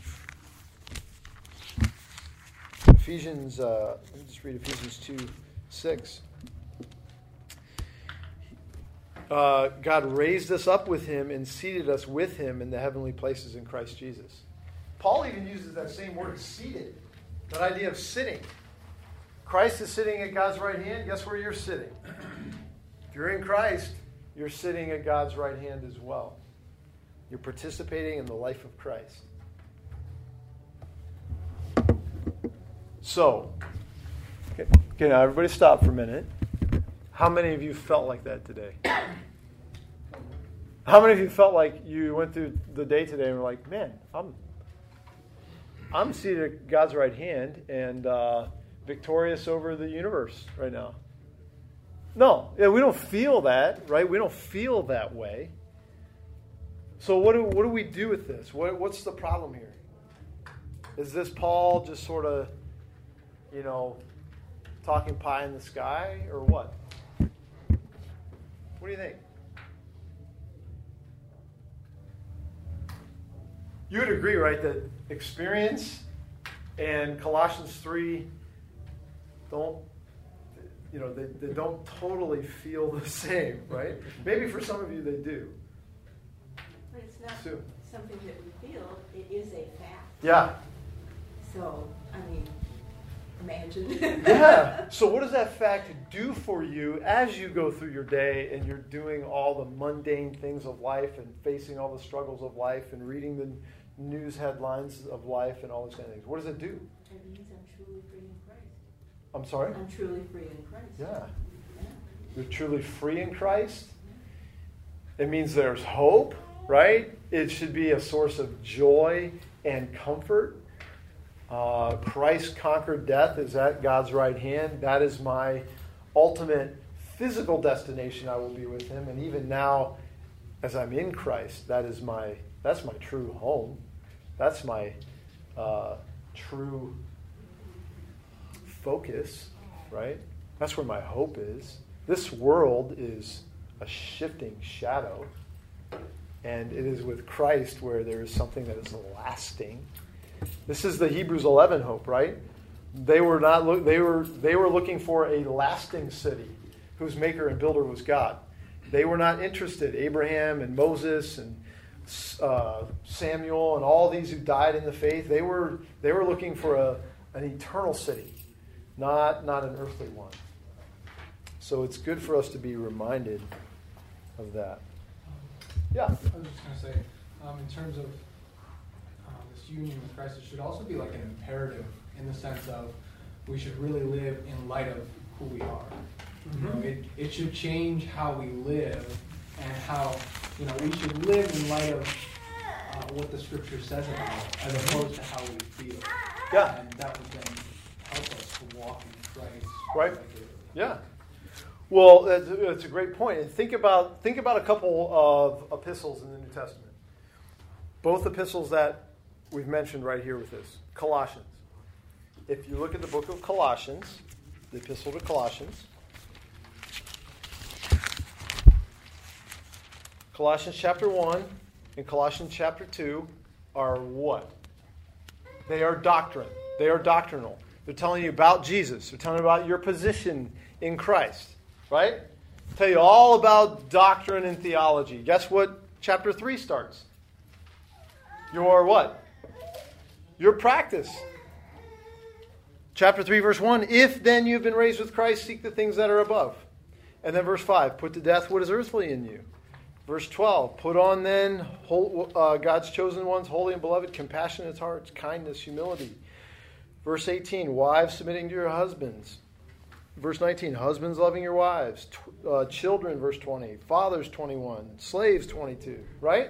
Ephesians, uh, let me just read Ephesians two six. Uh, God raised us up with him and seated us with him in the heavenly places in Christ Jesus. Paul even uses that same word, seated. That idea of sitting. Christ is sitting at God's right hand. Guess where you're sitting? If you're in Christ, you're sitting at God's right hand as well. You're participating in the life of Christ. So, okay, okay, now everybody stop for a minute. How many of you felt like that today? How many of you felt like you went through the day today and were like, man, I'm I'm seated at God's right hand and uh, victorious over the universe right now? No, yeah, we don't feel that, right? We don't feel that way. So what do what do we do with this? What, what's the problem here? Is this Paul just sort of, you know, talking pie in the sky, or what? What do you think? You would agree, right, that experience and Colossians three don't, you know, they, they don't totally feel the same, right? Maybe for some of you they do. But it's not Sue. something that we feel, it is a fact. Yeah. So, I mean, imagine. Yeah. So what does that fact do for you as you go through your day and you're doing all the mundane things of life and facing all the struggles of life and reading the news headlines of life and all those kind of things? What does it do? It means I'm truly free in Christ. I'm sorry? I'm truly free in Christ. Yeah. Yeah. You're truly free in Christ. It means there's hope, right? It should be a source of joy and comfort. Uh, Christ conquered death, is at God's right hand. That is my ultimate physical destination. I will be with him. And even now, as I'm in Christ, that is my that's my true home. That's my uh, true focus, right? That's where my hope is. This world is a shifting shadow, and it is with Christ where there is something that is lasting. This is the Hebrews eleven hope, right? They were not look, they were they were looking for a lasting city whose maker and builder was God. They were not interested. Abraham and Moses and uh, Samuel and all these who died in the faith, they were they were looking for a an eternal city, not not an earthly one. So it's good for us to be reminded of that. Yeah. I was just going to say, um, in terms of um, this union with Christ, it should also be like an imperative in the sense of we should really live in light of who we are. Mm-hmm. You know, it, it should change how we live and how, you know, we should live in light of uh, what the Scripture says about it, as opposed to how we feel. Yeah. And that would then help to walk in Christ. Right. Like it- Yeah. Well, that's, that's a great point. And think about think about a couple of epistles in the New Testament. Both epistles that we've mentioned right here with this. Colossians. If you look at the book of Colossians, the epistle to Colossians, Colossians chapter one and Colossians chapter two are what? They are doctrine. They are doctrinal. They're telling you about Jesus. They're telling you about your position in Christ. Right? Tell you all about doctrine and theology. Guess what chapter three starts? Your what? Your practice. Chapter three, verse one, if then you've been raised with Christ, seek the things that are above. And then verse five, put to death what is earthly in you. Verse twelve, put on then uh, God's chosen ones, holy and beloved, compassionate hearts, kindness, humility. Verse eighteen, wives submitting to your husbands. Verse nineteen, husbands loving your wives. Uh, children, verse twenty. Fathers, twenty-one. Slaves, twenty-two. Right?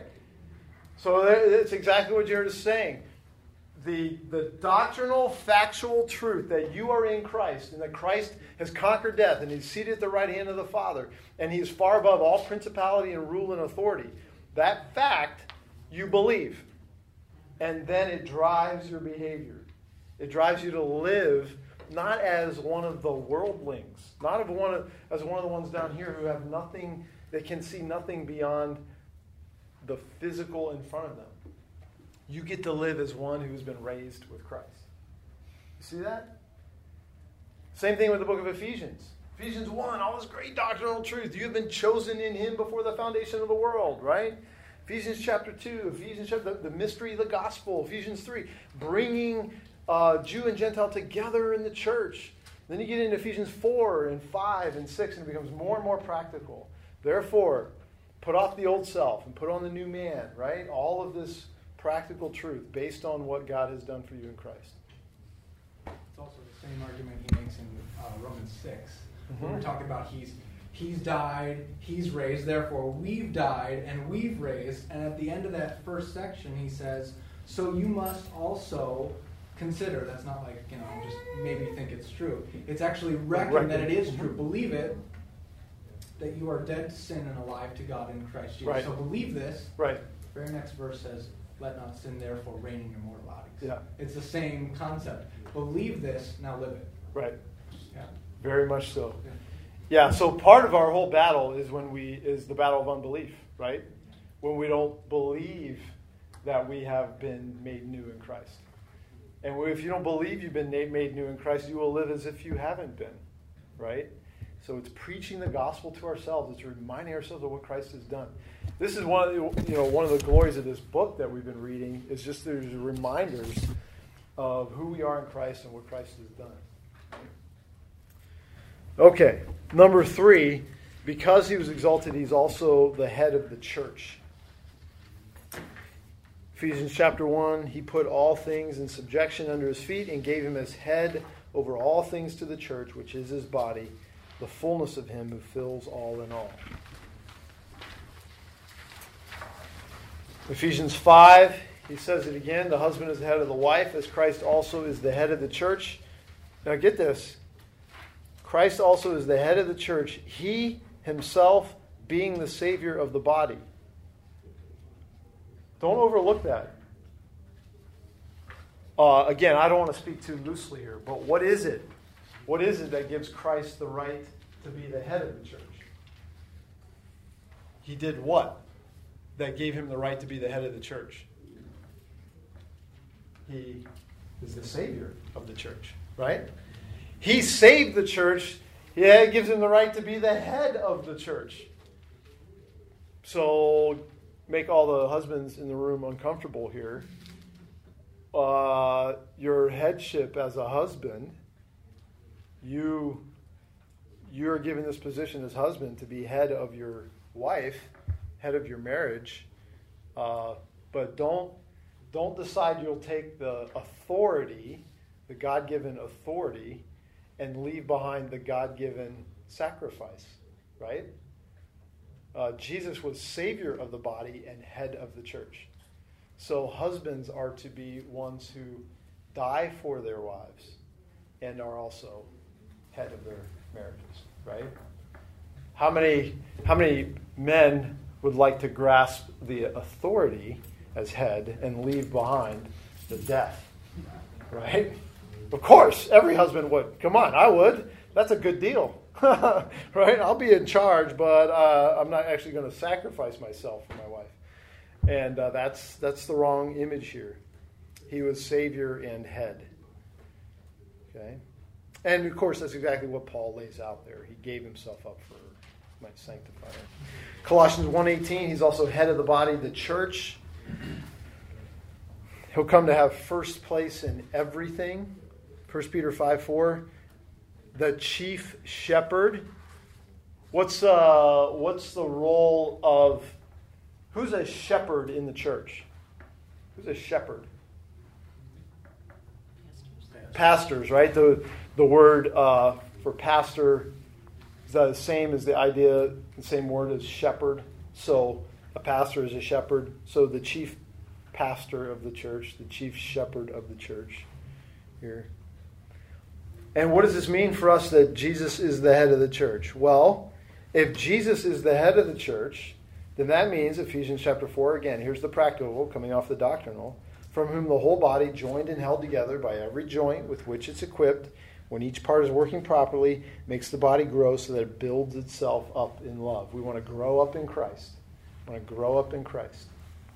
So that's exactly what Jared is saying. The, the doctrinal, factual truth that you are in Christ and that Christ has conquered death and he's seated at the right hand of the Father and he is far above all principality and rule and authority. That fact you believe. And then it drives your behavior. It drives you to live not as one of the worldlings, not of one of, as one of the ones down here who have nothing, they can see nothing beyond the physical in front of them. You get to live as one who's been raised with Christ. You see that? Same thing with the book of Ephesians. Ephesians one, all this great doctrinal truth. You have been chosen in him before the foundation of the world, right? Ephesians chapter two, Ephesians chapter, the, the mystery of the gospel. Ephesians three, bringing uh, Jew and Gentile together in the church. Then you get into Ephesians four and five and six, and it becomes more and more practical. Therefore, put off the old self and put on the new man, right? All of this practical truth based on what God has done for you in Christ. It's also the same argument he makes in uh, Romans six. Mm-hmm. When we're talking about he's he's died, he's raised, therefore we've died and we've raised. And at the end of that first section, he says, so you must also consider. That's not like, you know, just maybe think it's true. It's actually reckon, reckon. that it is true. Believe it, that you are dead to sin and alive to God in Christ Jesus. Right. So believe this. Right. The very next verse says, let not sin therefore reign in your mortal bodies. Yeah. It's the same concept. Believe this, now live it. Right. Yeah. Very much so. Yeah. Yeah, so part of our whole battle is when we is the battle of unbelief, right? When we don't believe that we have been made new in Christ. And if you don't believe you've been made new in Christ, you will live as if you haven't been, right? So it's preaching the gospel to ourselves. It's reminding ourselves of what Christ has done. This is one of the, you know, one of the glories of this book that we've been reading is just there's reminders of who we are in Christ and what Christ has done. Okay, number three, because he was exalted, he's also the head of the church. Ephesians chapter one, he put all things in subjection under his feet and gave him as head over all things to the church, which is his body, the fullness of him who fills all in all. Ephesians five, he says it again, the husband is the head of the wife, as Christ also is the head of the church. Now get this, Christ also is the head of the church, he himself being the Savior of the body. Don't overlook that. Uh, again, I don't want to speak too loosely here, but what is it? What is it that gives Christ the right to be the head of the church? He did what that gave him the right to be the head of the church? He is the Savior of the church, right? He saved the church. Yeah, it gives him the right to be the head of the church. So, make all the husbands in the room uncomfortable here. Uh, your headship as a husband, you you're given this position as husband to be head of your wife, head of your marriage, uh, but don't don't decide you'll take the authority, the God-given authority, and leave behind the God-given sacrifice, right? Uh, Jesus was Savior of the body and head of the church. So husbands are to be ones who die for their wives and are also head of their marriages, right? How many how many men would like to grasp the authority as head and leave behind the death, right? Of course, every husband would. Come on, I would. That's a good deal, right? I'll be in charge, but uh, I'm not actually going to sacrifice myself for my wife. And uh, that's that's the wrong image here. He was Savior and head. Okay? And of course, that's exactly what Paul lays out there. He gave himself up for my sanctifier. Colossians one eighteen, he's also head of the body, the church. He'll come to have first place in everything. First Peter five four, the chief shepherd. What's uh what's the role of who's a shepherd in the church? Who's a shepherd? Pastors, right? The the word uh, for pastor is the same as the idea, the same word as shepherd. So a pastor is a shepherd. So the chief pastor of the church, the chief shepherd of the church here. And what does this mean for us that Jesus is the head of the church? Well, if Jesus is the head of the church, then that means, Ephesians chapter four, again, here's the practical coming off the doctrinal, from whom the whole body, joined and held together by every joint with which it's equipped, when each part is working properly, makes the body grow so that it builds itself up in love. We want to grow up in Christ. We want to grow up in Christ.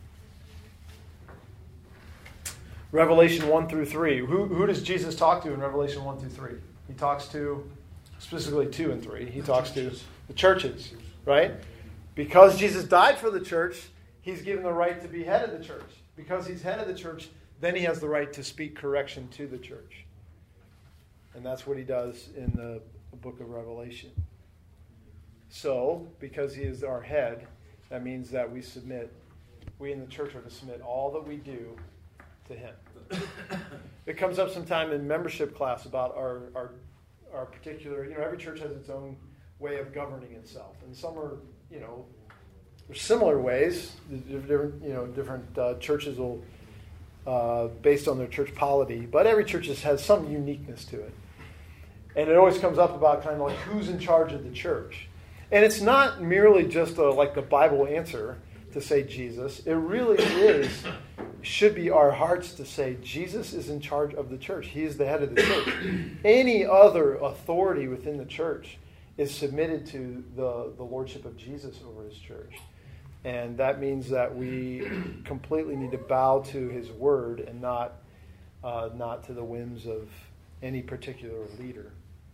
Revelation one through three. Who, who does Jesus talk to in Revelation one through three? He talks to, specifically two and three, he talks to the churches, right? Because Jesus died for the church, he's given the right to be head of the church. Because he's head of the church, then he has the right to speak correction to the church. And that's what he does in the book of Revelation. So, because he is our head, that means that we submit, we in the church are to submit all that we do to him. It comes up sometime in membership class about our, our our particular, you know, every church has its own way of governing itself. And some are, you know, there's similar ways. Different, you know, different uh, churches will, uh, based on their church polity, but every church has some uniqueness to it. And it always comes up about kind of like who's in charge of the church. And it's not merely just a, like the Bible answer to say Jesus. It really is, should be our hearts to say Jesus is in charge of the church. He is the head of the church. Any other authority within the church is submitted to the, the lordship of Jesus over his church. And that means that we completely need to bow to his word and not uh, not to the whims of any particular leader.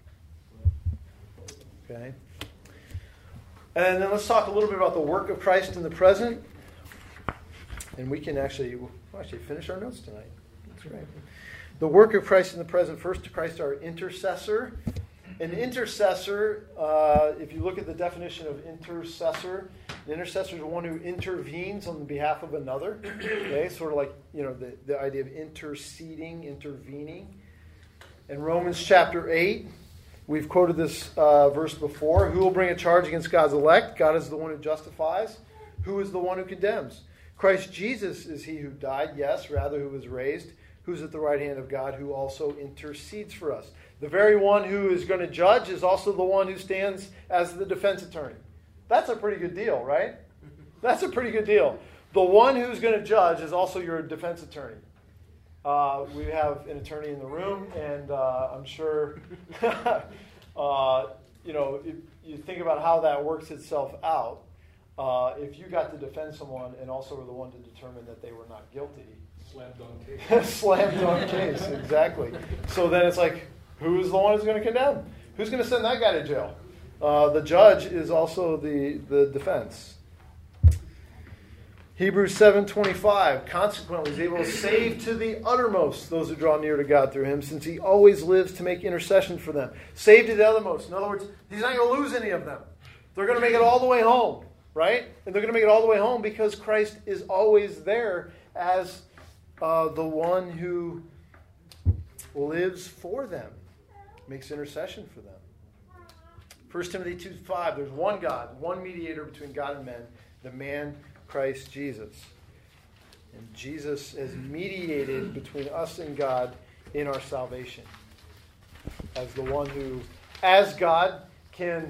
Okay? And then let's talk a little bit about the work of Christ in the present. And we can actually, we'll actually finish our notes tonight. That's right. The work of Christ in the present. First, Christ our intercessor. An intercessor, uh, if you look at the definition of intercessor, the intercessor is one who intervenes on behalf of another. Okay, sort of like, you know, the, the idea of interceding, intervening. In Romans chapter eight, we've quoted this uh, verse before. Who will bring a charge against God's elect? God is the one who justifies. Who is the one who condemns? Christ Jesus is he who died, yes, rather who was raised, who's at the right hand of God, who also intercedes for us. The very one who is going to judge is also the one who stands as the defense attorney. That's a pretty good deal, right? That's a pretty good deal. The one who's going to judge is also your defense attorney. Uh, we have an attorney in the room, and uh, I'm sure, uh, you know, if you think about how that works itself out. Uh, if you got to defend someone and also were the one to determine that they were not guilty. Slam dunk case. Slam dunk case, exactly. So then it's like, who's the one who's going to condemn? Who's going to send that guy to jail? Uh, the judge is also the, the defense. Hebrews seven twenty-five, consequently is able to save to the uttermost those who draw near to God through him, since he always lives to make intercession for them. Save to the uttermost. In other words, he's not going to lose any of them. They're going to make it all the way home, right? And they're going to make it all the way home because Christ is always there as uh, the one who lives for them, makes intercession for them. First Timothy two five, there's one God, one mediator between God and men, the man Christ Jesus. And Jesus has mediated between us and God in our salvation. as the one who, as God, can,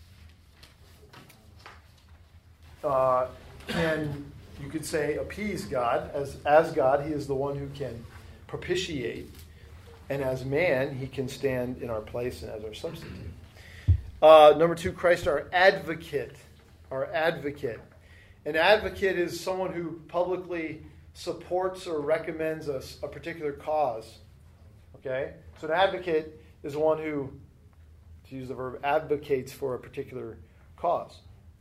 uh, can you could say, appease God. As, as God, he is the one who can propitiate. And as man, he can stand in our place and as our substitute. Uh, number two, Christ our advocate. Our advocate. An advocate is someone who publicly supports or recommends a, a particular cause. Okay? So an advocate is one who, to use the verb, advocates for a particular cause.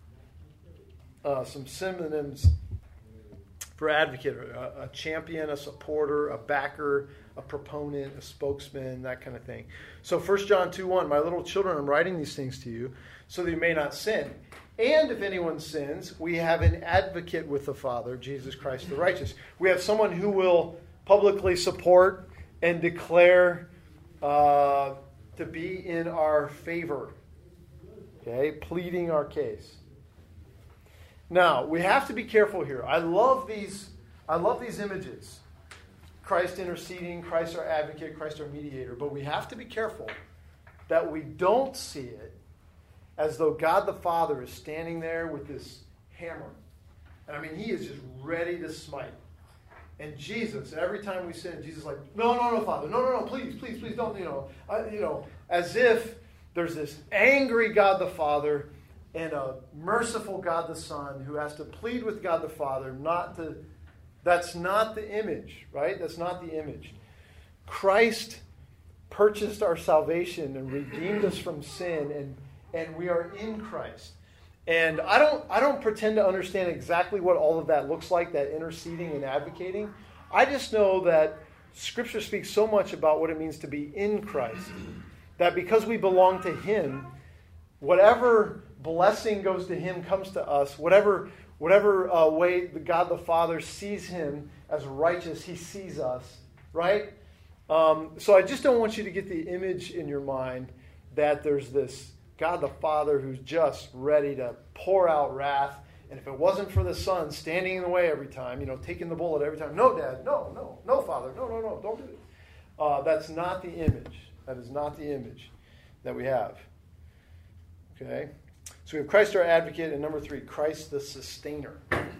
Uh, some synonyms for advocate: a, a champion, a supporter, a backer, a proponent, a spokesman, that kind of thing. So First John two one, my little children, I'm writing these things to you so that you may not sin. And if anyone sins, we have an advocate with the Father, Jesus Christ the righteous. We have someone who will publicly support and declare uh, to be in our favor. Okay, pleading our case. Now, we have to be careful here. I love these, I love these images. Christ interceding, Christ our advocate, Christ our mediator. But we have to be careful that we don't see it as though God the Father is standing there with this hammer. And I mean, he is just ready to smite. And Jesus, every time we sin, Jesus is like, no, no, no, Father, no, no, no, please, please, please don't, you know, I, you know, as if there's this angry God the Father and a merciful God the Son who has to plead with God the Father not to. That's not the image, right? That's not the image. Christ purchased our salvation and redeemed us from sin, and and we are in Christ. And I don't I don't pretend to understand exactly what all of that looks like, that interceding and advocating. I just know that Scripture speaks so much about what it means to be in Christ, that because we belong to him, whatever blessing goes to him comes to us. Whatever whatever uh, way the God the Father sees him as righteous, he sees us, right? Um, so I just don't want you to get the image in your mind that there's this God the Father who's just ready to pour out wrath. And if it wasn't for the Son standing in the way every time, you know, taking the bullet every time, no, Dad, no, no, no, Father, no, no, no, don't do it. Uh, that's not the image. That is not the image that we have. Okay? So we have Christ our advocate, and number three, Christ the sustainer.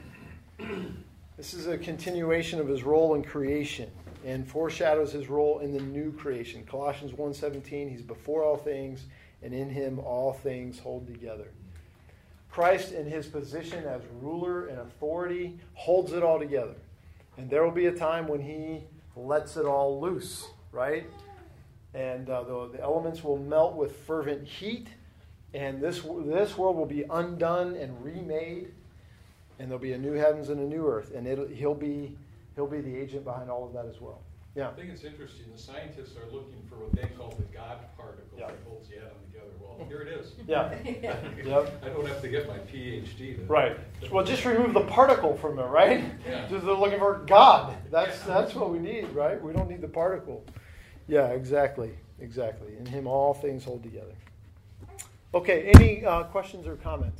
This is a continuation of his role in creation and foreshadows his role in the new creation. Colossians one seventeen, he's before all things, and in him all things hold together. Christ, in his position as ruler and authority, holds it all together. And there will be a time when he lets it all loose, right? And uh, the, the elements will melt with fervent heat, and this this world will be undone and remade, and there'll be a new heavens and a new earth, and it'll, he'll be he'll be the agent behind all of that as well. Yeah. I think it's interesting. The scientists are looking for what they call the God particle yeah. that holds the atom together. Well, here it is. Yeah. Yep. I don't have to get my P H D. To, right. Well, just remove the particle from it, right? Yeah. Just they're looking for God. That's yeah. that's what we need, right? We don't need the particle. Yeah, exactly. Exactly. In him all things hold together. Okay, any uh, questions or comments?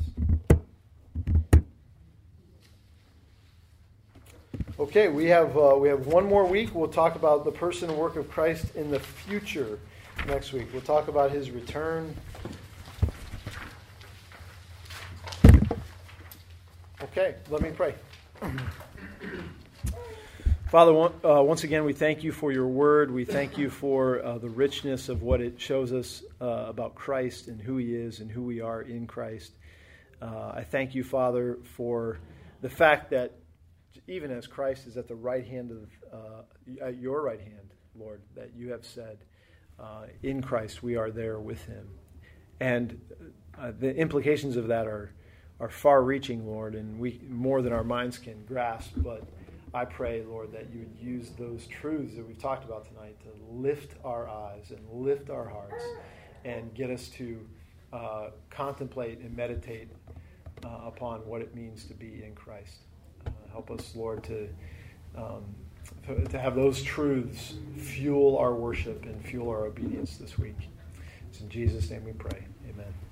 Okay, we have uh, we have one more week. We'll talk about the person and work of Christ in the future next week. We'll talk about his return. Okay, let me pray. Father, uh, once again, we thank you for your word. We thank you for uh, the richness of what it shows us uh, about Christ and who he is and who we are in Christ. Uh, I thank you, Father, for the fact that even as Christ is at the right hand of, uh, at your right hand, Lord, that you have said, uh, in Christ we are there with him. And uh, the implications of that are are far-reaching, Lord, and we more than our minds can grasp. But I pray, Lord, that you would use those truths that we've talked about tonight to lift our eyes and lift our hearts and get us to uh, contemplate and meditate uh, upon what it means to be in Christ. Uh, help us, Lord, to um, to have those truths fuel our worship and fuel our obedience this week. It's in Jesus' name we pray. Amen.